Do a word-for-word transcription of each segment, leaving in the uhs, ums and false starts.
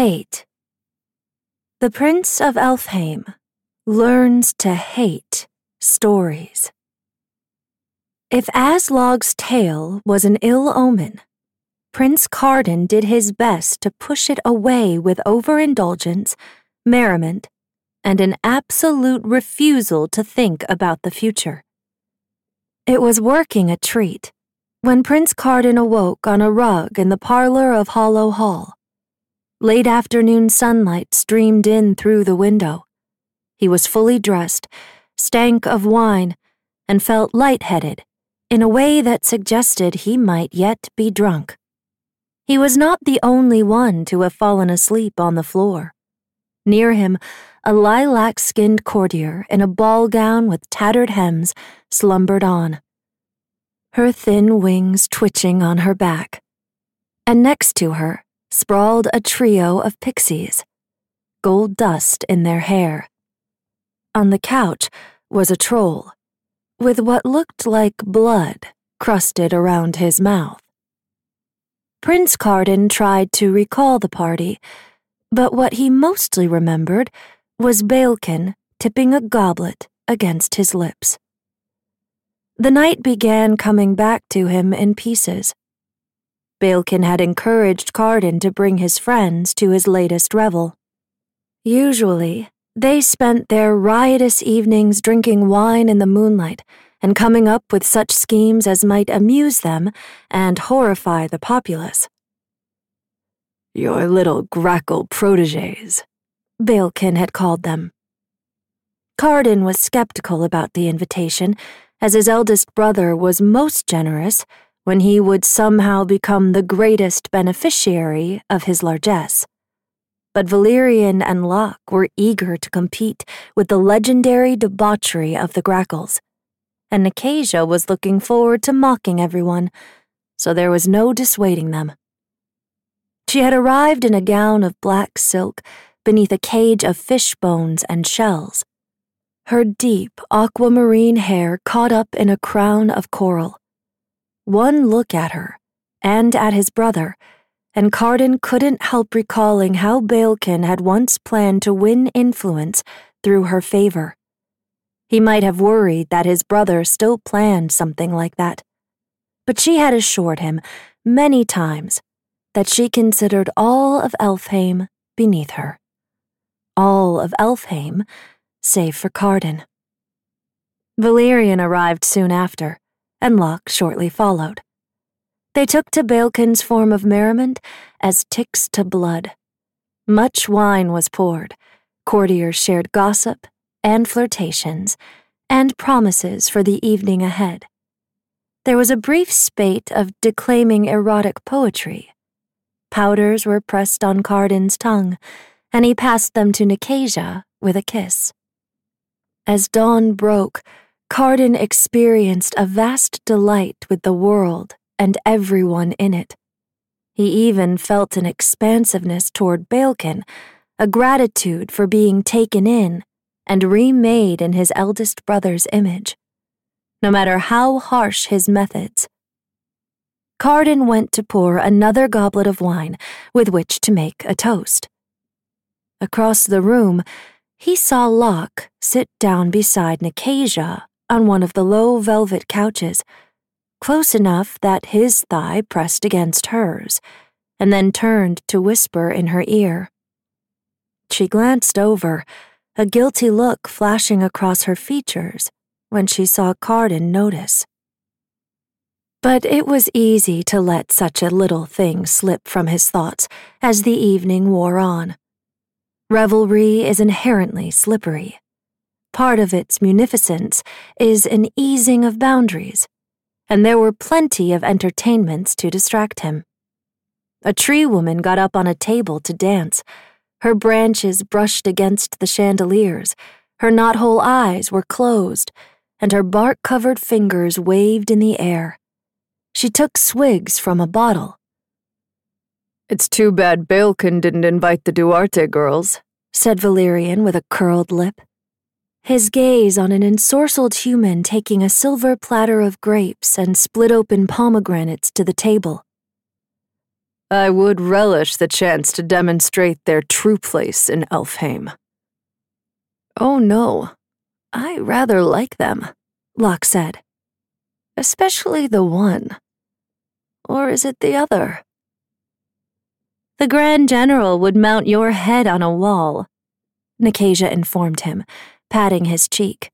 eight. The Prince of Elfhame learns to hate stories. If Aslog's tale was an ill omen, Prince Cardan did his best to push it away with overindulgence, merriment, and an absolute refusal to think about the future. It was working a treat when Prince Cardan awoke on a rug in the parlor of Hollow Hall. Late afternoon sunlight streamed in through the window. He was fully dressed, stank of wine, and felt lightheaded in a way that suggested he might yet be drunk. He was not the only one to have fallen asleep on the floor. Near him, a lilac-skinned courtier in a ball gown with tattered hems slumbered on, her thin wings twitching on her back. And next to her sprawled a trio of pixies, gold dust in their hair. On the couch was a troll, with what looked like blood crusted around his mouth. Prince Cardan tried to recall the party, but what he mostly remembered was Baelkin tipping a goblet against his lips. The night began coming back to him in pieces. Baelkin had encouraged Cardan to bring his friends to his latest revel. Usually, they spent their riotous evenings drinking wine in the moonlight and coming up with such schemes as might amuse them and horrify the populace. "Your little grackle protégés," Baelkin had called them. Cardan was skeptical about the invitation, as his eldest brother was most generous when he would somehow become the greatest beneficiary of his largesse. But Valerian and Locke were eager to compete with the legendary debauchery of the Grackles, and Nicasia was looking forward to mocking everyone, so there was no dissuading them. She had arrived in a gown of black silk beneath a cage of fish bones and shells, her deep aquamarine hair caught up in a crown of coral. One look at her, and at his brother, and Cardan couldn't help recalling how Baelkin had once planned to win influence through her favor. He might have worried that his brother still planned something like that, but she had assured him many times that she considered all of Elfhame beneath her. All of Elfhame, save for Cardan. Valerian arrived soon after, and Locke shortly followed. They took to Baelkin's form of merriment as ticks to blood. Much wine was poured, courtiers shared gossip and flirtations, and promises for the evening ahead. There was a brief spate of declaiming erotic poetry. Powders were pressed on Cardan's tongue, and he passed them to Nicasia with a kiss. As dawn broke, Cardan experienced a vast delight with the world and everyone in it. He even felt an expansiveness toward Baelkin, a gratitude for being taken in and remade in his eldest brother's image, no matter how harsh his methods. Cardan went to pour another goblet of wine with which to make a toast. Across the room, he saw Locke sit down beside Nicasia on one of the low velvet couches, close enough that his thigh pressed against hers, and then turned to whisper in her ear. She glanced over, a guilty look flashing across her features when she saw Cardan notice. But it was easy to let such a little thing slip from his thoughts as the evening wore on. Revelry is inherently slippery. Part of its munificence is an easing of boundaries, and there were plenty of entertainments to distract him. A tree woman got up on a table to dance. Her branches brushed against the chandeliers, her knothole eyes were closed, and her bark-covered fingers waved in the air. She took swigs from a bottle. "It's too bad Baelkin didn't invite the Duarte girls," said Valerian with a curled lip, his gaze on an ensorcelled human taking a silver platter of grapes and split-open pomegranates to the table. I would relish the chance to demonstrate their true place in Elfhame. Oh no, I rather like them, Locke said. Especially the one. Or is it the other? The Grand General would mount your head on a wall, Nicasia informed him, patting his cheek.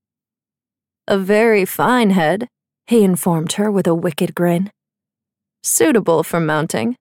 A very fine head, he informed her with a wicked grin. Suitable for mounting.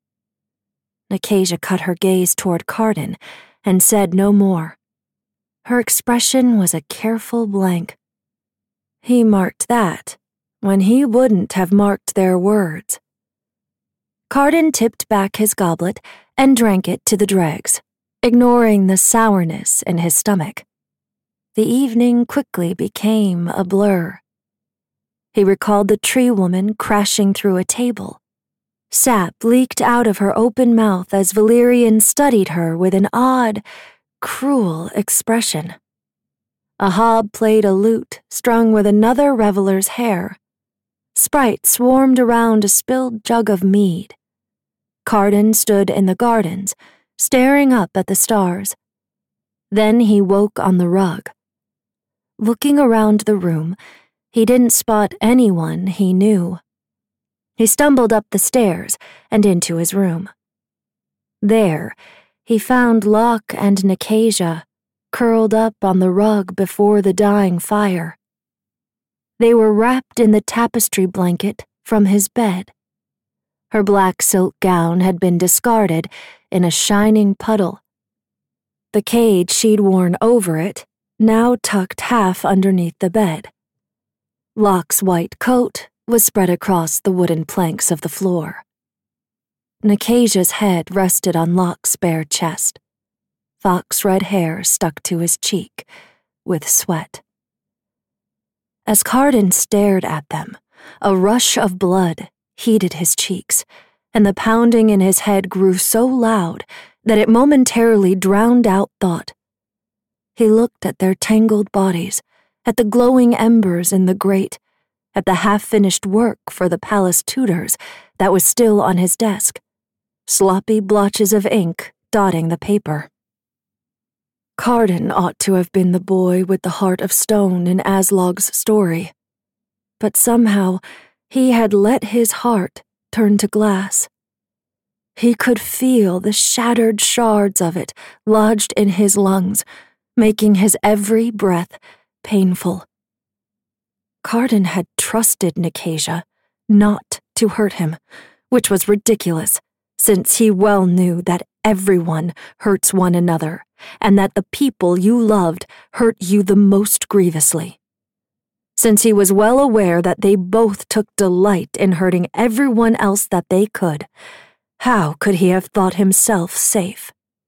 Nicasia cut her gaze toward Cardan and said no more. Her expression was a careful blank. He marked that, when he wouldn't have marked their words. Cardan tipped back his goblet and drank it to the dregs, ignoring the sourness in his stomach. The evening quickly became a blur. He recalled the tree woman crashing through a table. Sap leaked out of her open mouth as Valerian studied her with an odd, cruel expression. A hob played a lute strung with another reveler's hair. Sprites swarmed around a spilled jug of mead. Cardan stood in the gardens, staring up at the stars. Then he woke on the rug. Looking around the room, he didn't spot anyone he knew. He stumbled up the stairs and into his room. There, he found Locke and Nicasia curled up on the rug before the dying fire. They were wrapped in the tapestry blanket from his bed. Her black silk gown had been discarded in a shining puddle. The cage she'd worn over it now tucked half underneath the bed. Locke's white coat was spread across the wooden planks of the floor. Nicasia's head rested on Locke's bare chest. Fox-red hair stuck to his cheek, with sweat. As Cardan stared at them, a rush of blood heated his cheeks, and the pounding in his head grew so loud that it momentarily drowned out thought. He looked at their tangled bodies, at the glowing embers in the grate, at the half-finished work for the palace tutors that was still on his desk, sloppy blotches of ink dotting the paper. Cardan ought to have been the boy with the heart of stone in Aslog's story, but somehow he had let his heart turn to glass. He could feel the shattered shards of it lodged in his lungs, making his every breath painful. Cardan had trusted Nicasia not to hurt him, which was ridiculous, since he well knew that everyone hurts one another, and that the people you loved hurt you the most grievously. Since he was well aware that they both took delight in hurting everyone else that they could, how could he have thought himself safe?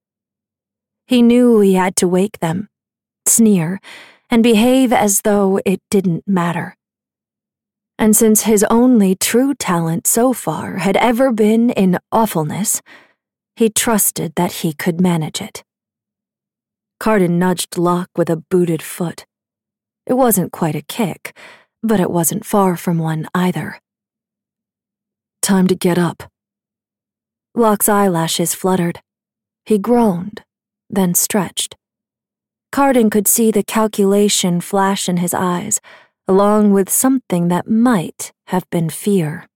He knew he had to wake them, sneer, and behave as though it didn't matter. And since his only true talent so far had ever been in awfulness, he trusted that he could manage it. Cardan nudged Locke with a booted foot. It wasn't quite a kick, but it wasn't far from one either. Time to get up. Locke's eyelashes fluttered. He groaned, then stretched. Cardan could see the calculation flash in his eyes, along with something that might have been fear.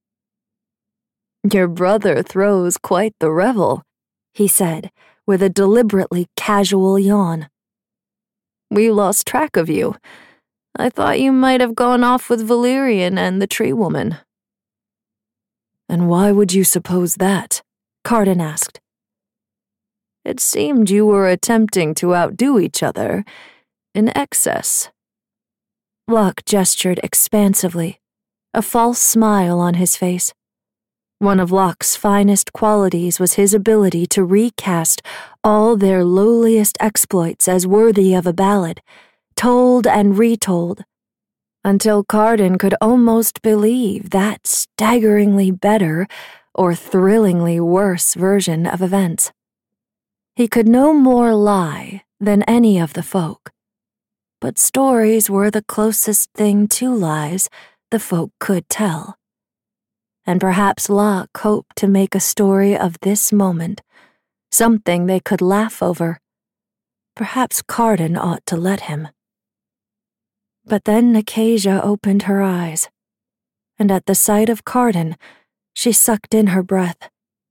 Your brother throws quite the revel, he said, with a deliberately casual yawn. We lost track of you. I thought you might have gone off with Valerian and the tree woman. And why would you suppose that? Cardan asked. It seemed you were attempting to outdo each other in excess. Locke gestured expansively, a false smile on his face. One of Locke's finest qualities was his ability to recast all their lowliest exploits as worthy of a ballad, told and retold, until Cardan could almost believe that staggeringly better or thrillingly worse version of events. He could no more lie than any of the folk, but stories were the closest thing to lies the folk could tell. and perhaps Locke hoped to make a story of this moment, something they could laugh over. Perhaps Cardan ought to let him. But then Nicasia opened her eyes, and at the sight of Cardan, she sucked in her breath.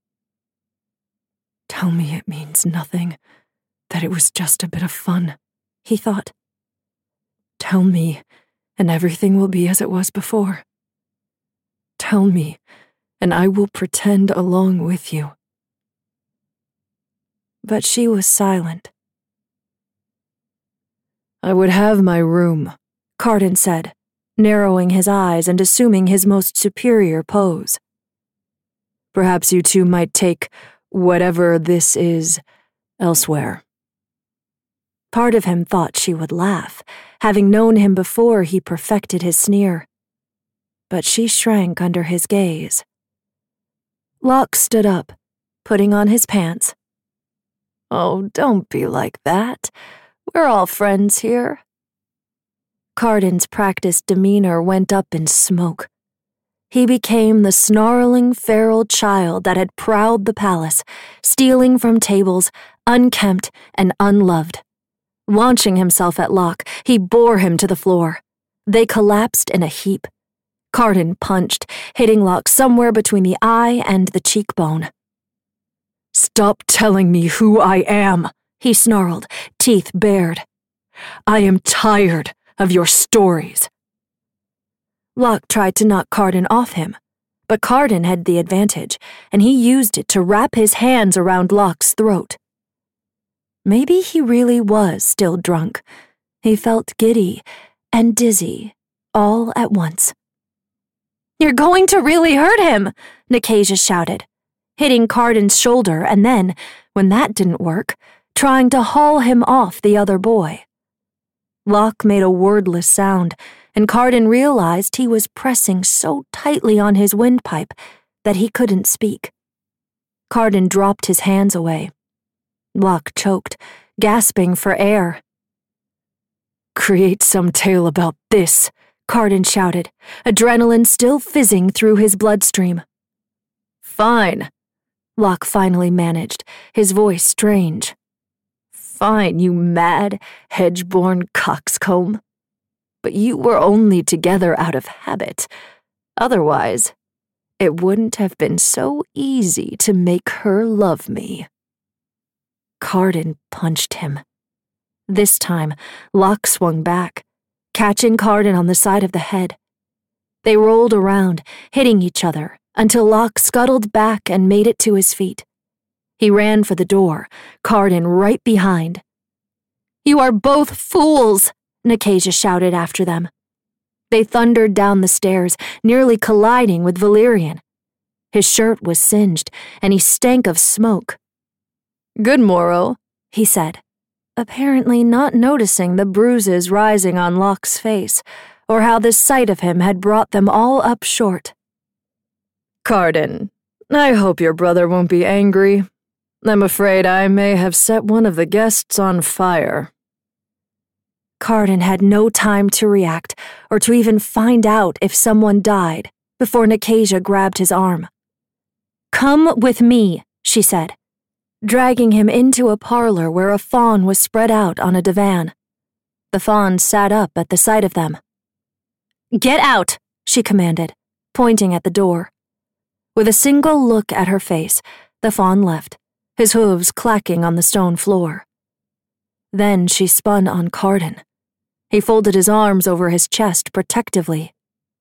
"Tell me it means nothing, that it was just a bit of fun," he thought. "Tell me, and everything will be as it was before. Tell me, and I will pretend along with you." But she was silent. "I would have my room," Cardan said, narrowing his eyes and assuming his most superior pose. "Perhaps you two might take whatever this is elsewhere." Part of him thought she would laugh, having known him before he perfected his sneer. But she shrank under his gaze. Locke stood up, putting on his pants. "Oh, don't be like that. We're all friends here." Cardan's practiced demeanor went up in smoke. He became the snarling feral child that had prowled the palace, stealing from tables, unkempt and unloved. Launching himself at Locke, he bore him to the floor. They collapsed in a heap. Cardan punched, hitting Locke somewhere between the eye and the cheekbone. "Stop telling me who I am," he snarled, teeth bared. "I am tired of your stories." Locke tried to knock Cardan off him, but Cardan had the advantage, and he used it to wrap his hands around Locke's throat. Maybe he really was still drunk. He felt giddy and dizzy all at once. "You're going to really hurt him," Nicasia shouted, hitting Cardan's shoulder and then, when that didn't work, trying to haul him off the other boy. Locke made a wordless sound, and Cardan realized he was pressing so tightly on his windpipe that he couldn't speak. Cardan dropped his hands away. Locke choked, gasping for air. "Create some tale about this," Cardan shouted, adrenaline still fizzing through his bloodstream. "Fine," Locke finally managed, his voice strange. "Fine, you mad, hedge-born coxcomb. But you were only together out of habit. Otherwise, it wouldn't have been so easy to make her love me." Cardan punched him. This time, Locke swung back, catching Cardan on the side of the head. They rolled around, hitting each other, until Locke scuttled back and made it to his feet. He ran for the door, Cardan right behind. "You are both fools!" Nicasia shouted after them. They thundered down the stairs, nearly colliding with Valerian. His shirt was singed, and he stank of smoke. "Good morrow," he said, apparently not noticing the bruises rising on Locke's face, or how the sight of him had brought them all up short. "Cardan, I hope your brother won't be angry. I'm afraid I may have set one of the guests on fire." Cardan had no time to react or to even find out if someone died before Nicasia grabbed his arm. "Come with me," she said, dragging him into a parlor where a fawn was spread out on a divan. The fawn sat up at the sight of them. "Get out," she commanded, pointing at the door. With a single look at her face, the fawn left, his hooves clacking on the stone floor. Then she spun on Cardan. He folded his arms over his chest protectively.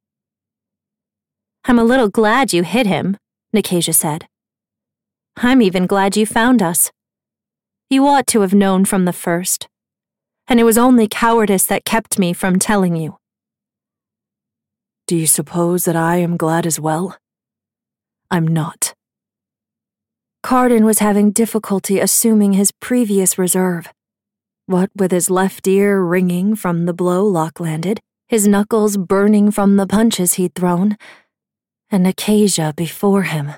"I'm a little glad you hit him," Nicasia said. "I'm even glad you found us. You ought to have known from the first, and it was only cowardice that kept me from telling you." "Do you suppose that I am glad as well? I'm not." Cardan was having difficulty assuming his previous reserve. What with his left ear ringing from the blow Locke landed, his knuckles burning from the punches he'd thrown, and Nicasia before him.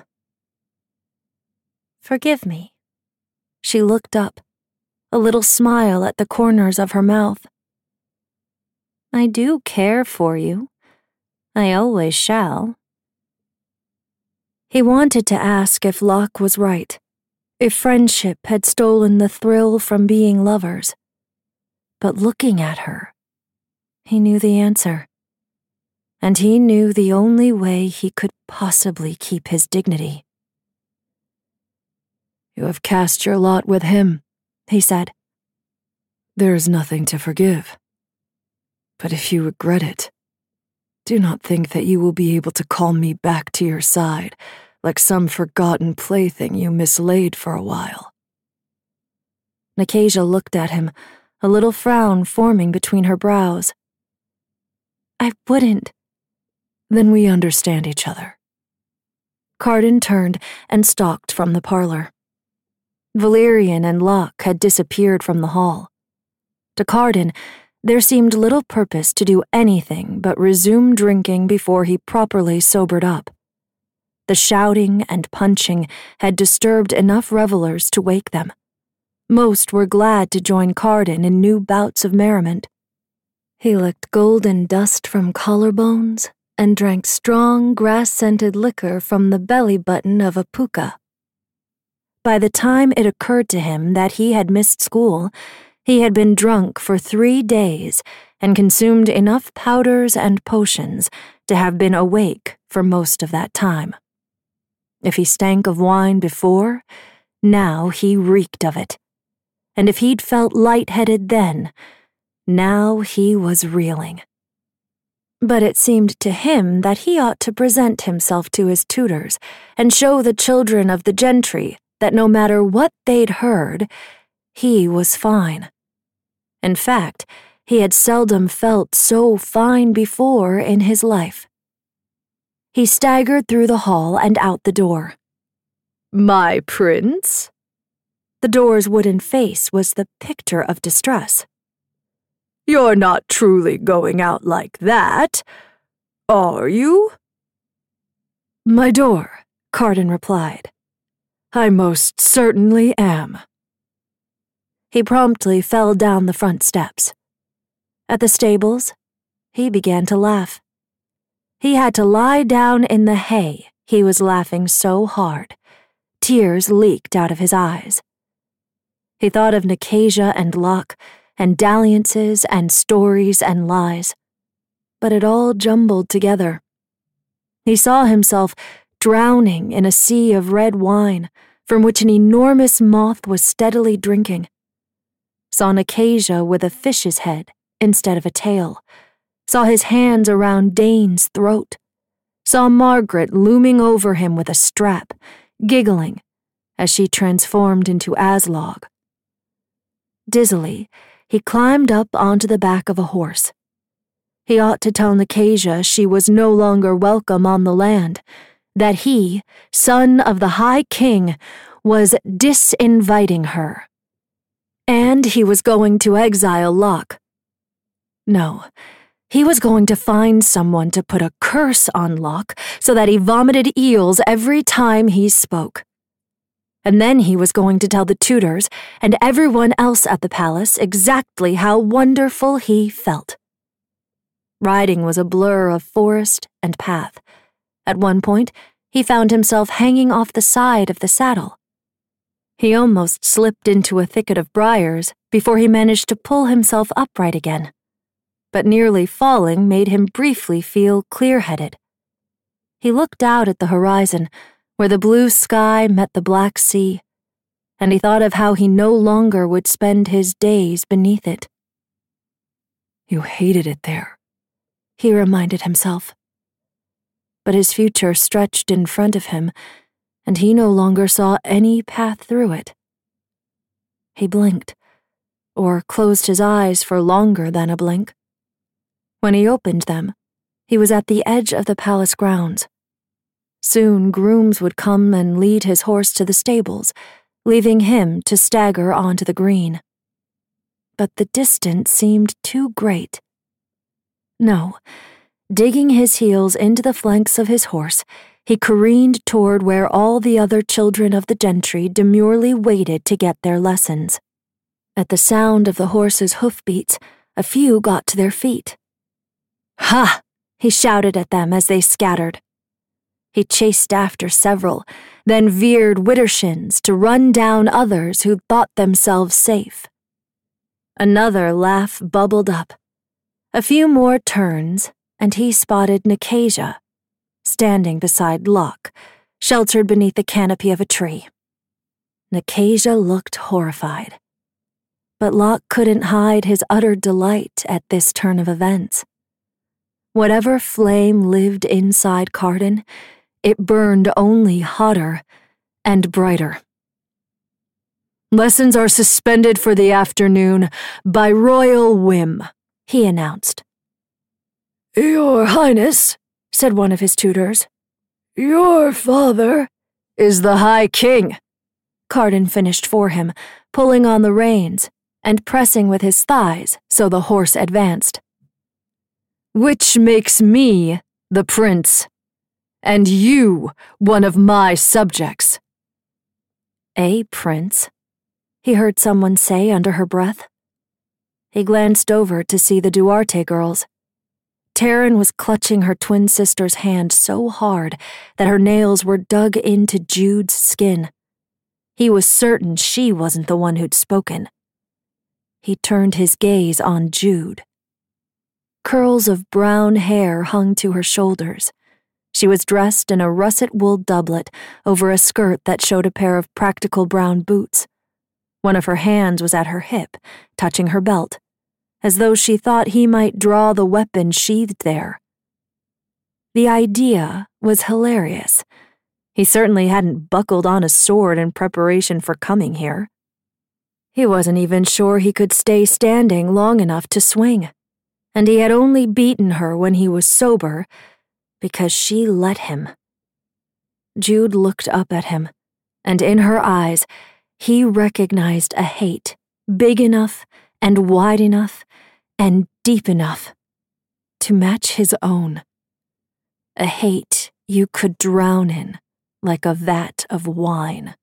"Forgive me." She looked up, a little smile at the corners of her mouth. "I do care for you. I always shall." He wanted to ask if luck was right, if friendship had stolen the thrill from being lovers. But looking at her, he knew the answer. And he knew the only way he could possibly keep his dignity. "You have cast your lot with him," he said. "There is nothing to forgive. But if you regret it, do not think that you will be able to call me back to your side like some forgotten plaything you mislaid for a while." Nicasia looked at him, a little frown forming between her brows. "I wouldn't." "Then we understand each other." Cardan turned and stalked from the parlor. Valerian and Locke had disappeared from the hall. To Cardan, there seemed little purpose to do anything but resume drinking before he properly sobered up. The shouting and punching had disturbed enough revelers to wake them. Most were glad to join Cardan in new bouts of merriment. He licked golden dust from collarbones and drank strong, grass-scented liquor from the belly button of a puka. By the time it occurred to him that he had missed school, he had been drunk for three days and consumed enough powders and potions to have been awake for most of that time. If he stank of wine before, now he reeked of it. And if he'd felt lightheaded then, now he was reeling. But it seemed to him that he ought to present himself to his tutors and show the children of the gentry that no matter what they'd heard, he was fine. In fact, he had seldom felt so fine before in his life. He staggered through the hall and out the door. "My prince?" The door's wooden face was the picture of distress. "You're not truly going out like that, are you?" "My door," Cardan replied. "I most certainly am." He promptly fell down the front steps. At the stables, he began to laugh. He had to lie down in the hay, he was laughing so hard. Tears leaked out of his eyes. He thought of Nicasia and Locke, and dalliances and stories and lies, but it all jumbled together. He saw himself drowning in a sea of red wine from which an enormous moth was steadily drinking. Saw Nicasia with a fish's head instead of a tail. Saw his hands around Dane's throat. Saw Margaret looming over him with a strap, giggling as she transformed into Aslog. Dizzily, he climbed up onto the back of a horse. He ought to tell Nicasia she was no longer welcome on the land, that he, son of the High King, was disinviting her. And he was going to exile Locke. No, he was going to find someone to put a curse on Locke so that he vomited eels every time he spoke. And then he was going to tell the tutors and everyone else at the palace exactly how wonderful he felt. Riding was a blur of forest and path. At one point, he found himself hanging off the side of the saddle. He almost slipped into a thicket of briars before he managed to pull himself upright again. But nearly falling made him briefly feel clear-headed. He looked out at the horizon, where the blue sky met the black sea, and he thought of how he no longer would spend his days beneath it. "You hated it there," he reminded himself. But his future stretched in front of him, and he no longer saw any path through it. He blinked, or closed his eyes for longer than a blink. When he opened them, he was at the edge of the palace grounds. Soon grooms would come and lead his horse to the stables, leaving him to stagger onto the green. But the distance seemed too great. No, digging his heels into the flanks of his horse, he careened toward where all the other children of the gentry demurely waited to get their lessons. At the sound of the horse's hoofbeats, a few got to their feet. "Ha!" he shouted at them as they scattered. He chased after several, then veered widdershins to run down others who thought themselves safe. Another laugh bubbled up. A few more turns, and he spotted Nicasia, standing beside Locke, sheltered beneath the canopy of a tree. Nicasia looked horrified, but Locke couldn't hide his utter delight at this turn of events. Whatever flame lived inside Carden, it burned only hotter and brighter. "Lessons are suspended for the afternoon by royal whim," he announced. "Your Highness," said one of his tutors. "Your father is the High King," Carden finished for him, pulling on the reins and pressing with his thighs so the horse advanced. "Which makes me the prince, and you one of my subjects." "A prince?" he heard someone say under her breath. He glanced over to see the Duarte girls. Taryn was clutching her twin sister's hand so hard that her nails were dug into Jude's skin. He was certain she wasn't the one who'd spoken. He turned his gaze on Jude. Curls of brown hair hung to her shoulders. She was dressed in a russet wool doublet over a skirt that showed a pair of practical brown boots. One of her hands was at her hip, touching her belt, as though she thought he might draw the weapon sheathed there. The idea was hilarious. He certainly hadn't buckled on a sword in preparation for coming here. He wasn't even sure he could stay standing long enough to swing, and he had only beaten her when he was sober because she let him. Jude looked up at him, and in her eyes, he recognized a hate big enough and wide enough and deep enough to match his own. A hate you could drown in like a vat of wine.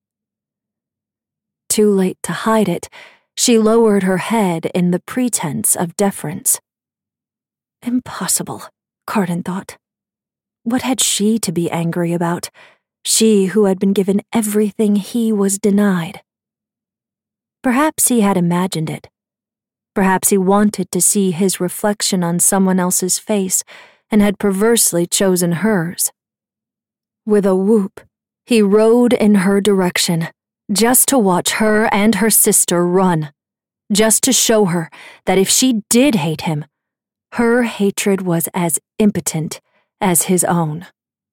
Too late to hide it, she lowered her head in the pretense of deference. Impossible, Carden thought. What had she to be angry about? She who had been given everything he was denied. Perhaps he had imagined it. Perhaps he wanted to see his reflection on someone else's face and had perversely chosen hers. With a whoop, he rode in her direction, just to watch her and her sister run, just to show her that if she did hate him, her hatred was as impotent as his own.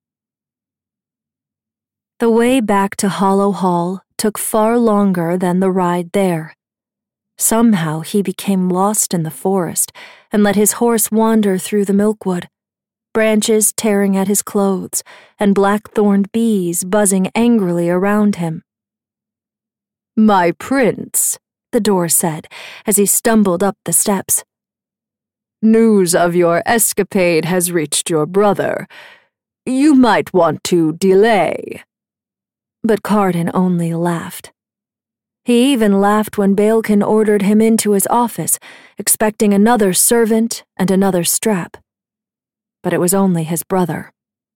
The way back to Hollow Hall took far longer than the ride there. Somehow he became lost in the forest and let his horse wander through the milkwood, branches tearing at his clothes and black-thorned bees buzzing angrily around him. "My prince," the door said as he stumbled up the steps. "News of your escapade has reached your brother. You might want to delay." But Carden only laughed. He even laughed when Baelkin ordered him into his office, expecting another servant and another strap. But it was only his brother.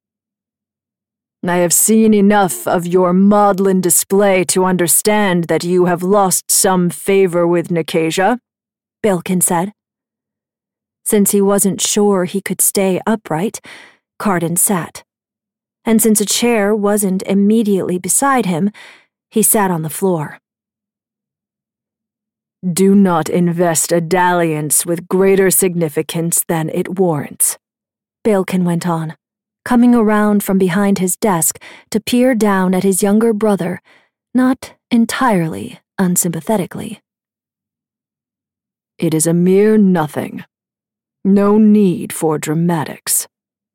"I have seen enough of your maudlin display to understand that you have lost some favor with Nicasia," Baelkin said. Since he wasn't sure he could stay upright, Carden sat. And since a chair wasn't immediately beside him, he sat on the floor. "Do not invest a dalliance with greater significance than it warrants," Baelkin went on, coming around from behind his desk to peer down at his younger brother, not entirely unsympathetically. "It is a mere nothing. No need for dramatics."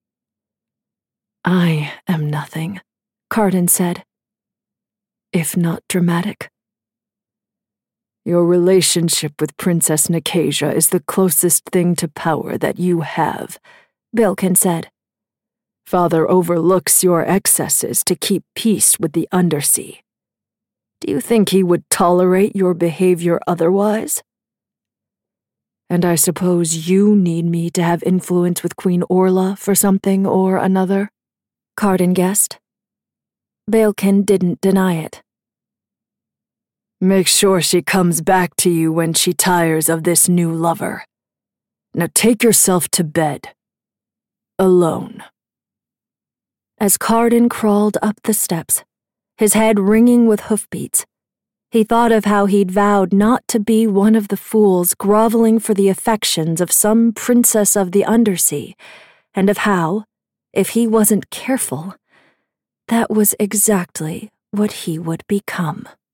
"I am nothing," Carden said. "If not dramatic." "Your relationship with Princess Nicasia is the closest thing to power that you have," Baelkin said. "Father overlooks your excesses to keep peace with the Undersea. Do you think he would tolerate your behavior otherwise? And I suppose you need me to have influence with Queen Orla for something or another?" Carden guessed. Baelkin didn't deny it. Make sure she comes back to you when she tires of this new lover. Now take yourself to bed. Alone. As Carden crawled up the steps, his head ringing with hoofbeats, he thought of how he'd vowed not to be one of the fools groveling for the affections of some princess of the undersea, and of how, if he wasn't careful, that was exactly what he would become.